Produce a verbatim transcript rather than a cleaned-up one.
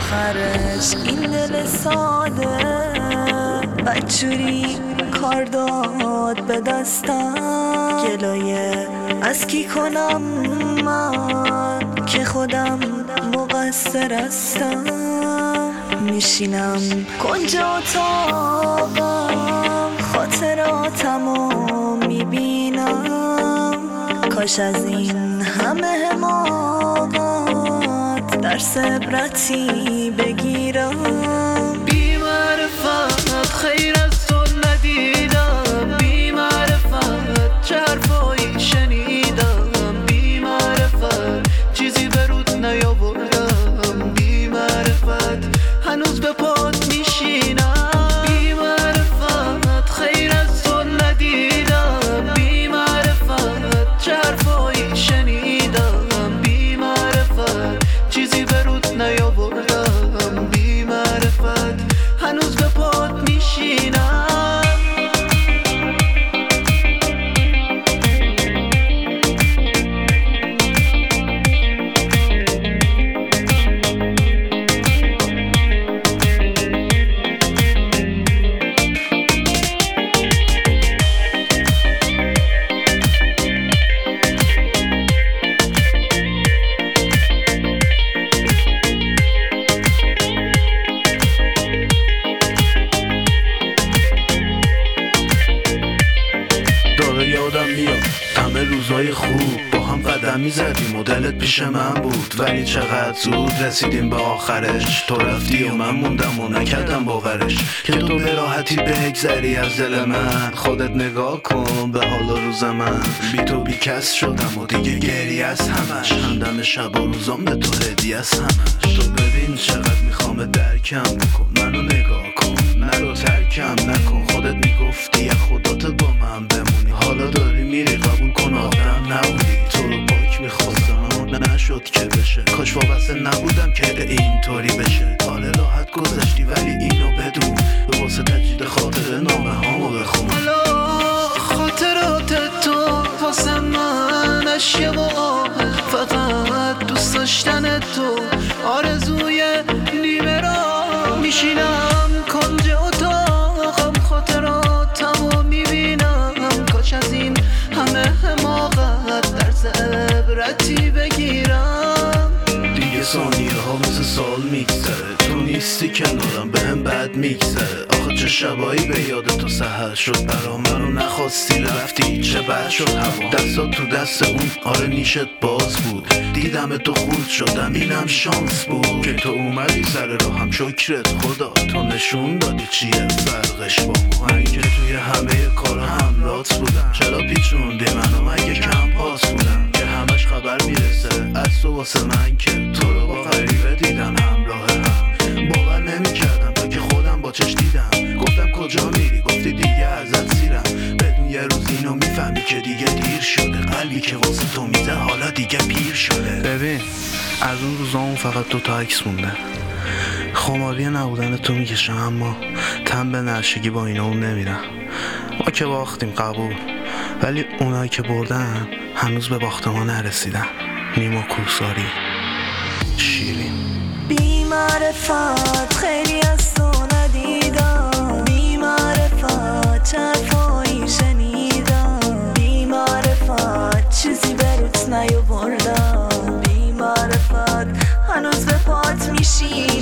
آخرش این دل ساده بچوری کار داد به دستم. گلایه از کی کنم من که خودم مقصر هستم. میشینم کنج اتاقم خاطراتمو میبینم. کاش از این همه حماقت درس عبرتی بگیرم. بی معرفت خیر از تو ندیدم، بی معرفت چه حرفایی شنیدم، بی معرفت چیزی به رود نیاوردم، بی معرفت هنوز به پات میشینم. بی معرفت خیر از تو ندیدم، بی معرفت چه حرفایی شنیدم، بی معرفت چیزی به رود نیاوردم، بی معرفت هنوز به پات میشینم. یادم میاد همه روزای خوب با هم قدم میزدیم و دلت پیش من بود، ولی چقدر زود رسیدیم به آخرش. تو رفتی و من موندم و نکردم باورش که تو به راحتی بگذری از دل من. خودت نگاه کن به حال و روز من، بی تو بی کس شدم و دیگه گریه از همش. همدم شب و روزام به تو هدیه از همش. تو ببین چقدر میخوام درکم بکن، منو نگاه کن، نرو ترکم نکن. خودت میگفتی خودت با من بمونی، حالا داری میری قبول کن آدم نبودی. تو رو پاک میخواستم اما نشد که بشه. کاش وابسته نبودم که اینطوری بشه. حال راحت گذشتی ولی اینو بدون، به واسه تجدید خاطر نامه هامو بخون. حالا خاطرات تو واسه من اشیه و آه، فقط دوست داشتن تو آرزوی نیمه را. میشینم کنج اتاقم خاطراتمو میبینم. کاش از این همه حماقت درس عبرتی بگیرم. دیگه ثانیه ها مثل سال میگذره، تو نیستی کنارم بهم بد میگذره. آخه چه شبایی به یاد تو سحر شد برا من و نخواستی رفتی. چه بد شد هوا دستات تو دست اون، آره نیشت باز بود. دیدم تو خورد شدم اینم شانس بود که تو اومدی سر راهم. شکرت خدا تو نشون دادی چیه فرقش با من که توی همه کارا همراهت بودم. چرا پیچوندی منو مگه کم پاس بودم که همش خبر میرسه از تو واسه من که تو رو با غریبه دیدم همراه هم. باور نمیکردم تا که خودم با چش دیدم. گفتم کجا میری گفتی دیگه ازت سیرم. بدون یه روز اینو میفهمی که دیگه دیر شده. قلبی که واسه تو میزه حالا دیگه پیر شده. ببین از اون روزامون فقط دو تا عکس مونده. خماری نبودن تو میکشم اما تن به نشگی با اینا اون نمیرم. ما که باختیم قبول، ولی اونایی که بردن هنوز به باخت ما نرسیدن. نیما کوساری شیرین. بی معرفت خیلی از تو ندیدم، بی معرفت چه حرفایی شنیدم، بی معرفت چیزی به روت نیاوردم، بی معرفت هنوز به پات میشی.